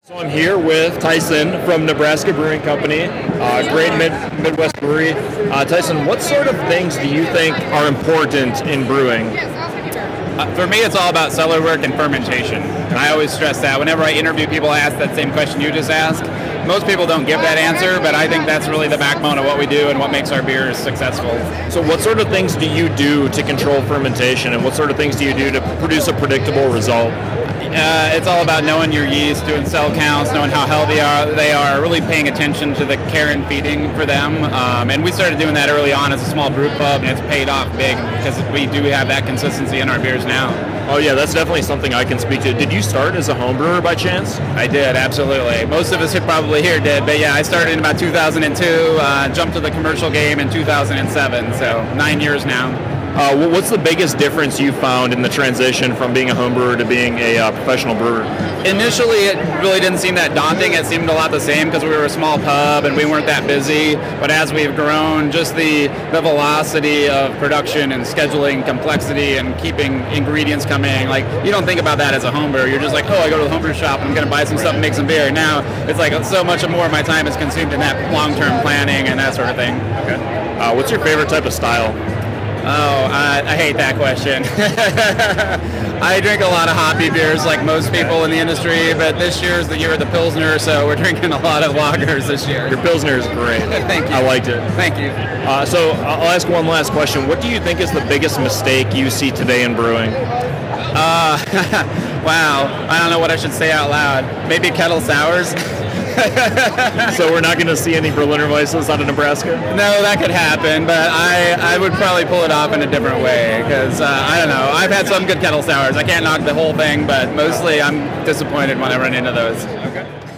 So I'm here with Tyson from Nebraska Brewing Company, great Midwest brewery. Tyson, what sort of things do you think are important in brewing? For me, it's all about cellar work and fermentation. And I always stress that. Whenever I interview people, I ask that same question you just asked. Most people don't give that answer, but I think that's really the backbone of what we do and what makes our beers successful. So what sort of things do you do to control fermentation, and what sort of things do you do to produce a predictable result? It's all about knowing your yeast, doing cell counts, knowing how healthy they are, really paying attention to the care and feeding for them. And we started doing that early on as a small brew pub, and it's paid off big because we do have that consistency in our beers now. Oh yeah, that's definitely something I can speak to. Did you start as a home brewer by chance? I did, absolutely. Most of us who probably here did, but yeah, I started in about 2002, jumped to the commercial game in 2007, so 9 years now. What's the biggest difference you found in the transition from being a home brewer to being a professional brewer? Initially, it really didn't seem that daunting. It seemed a lot the same because we were a small pub and we weren't that busy. But as we've grown, just the velocity of production and scheduling complexity and keeping ingredients coming, like you don't think about that as a home brewer. You're just like, oh, I go to the homebrew shop and I'm going to buy some stuff and make some beer. Now it's like so much more of my time is consumed in that long-term planning and that sort of thing. Okay. What's your favorite type of style? Oh, I hate that question. I drink a lot of hoppy beers like most people in the industry, but this year is the year of the Pilsner, so we're drinking a lot of lagers this year. Your Pilsner is great. Thank you. I liked it. Thank you. So I'll ask one last question. What do you think is the biggest mistake you see today in brewing? Wow. I don't know what I should say out loud. Maybe kettle sours. So we're not going to see any Berliner Weisses out of Nebraska? No, that could happen, but I would probably pull it off in a different way because, I don't know, I've had some good kettle sours. I can't knock the whole thing, but mostly I'm disappointed when I run into those. Okay.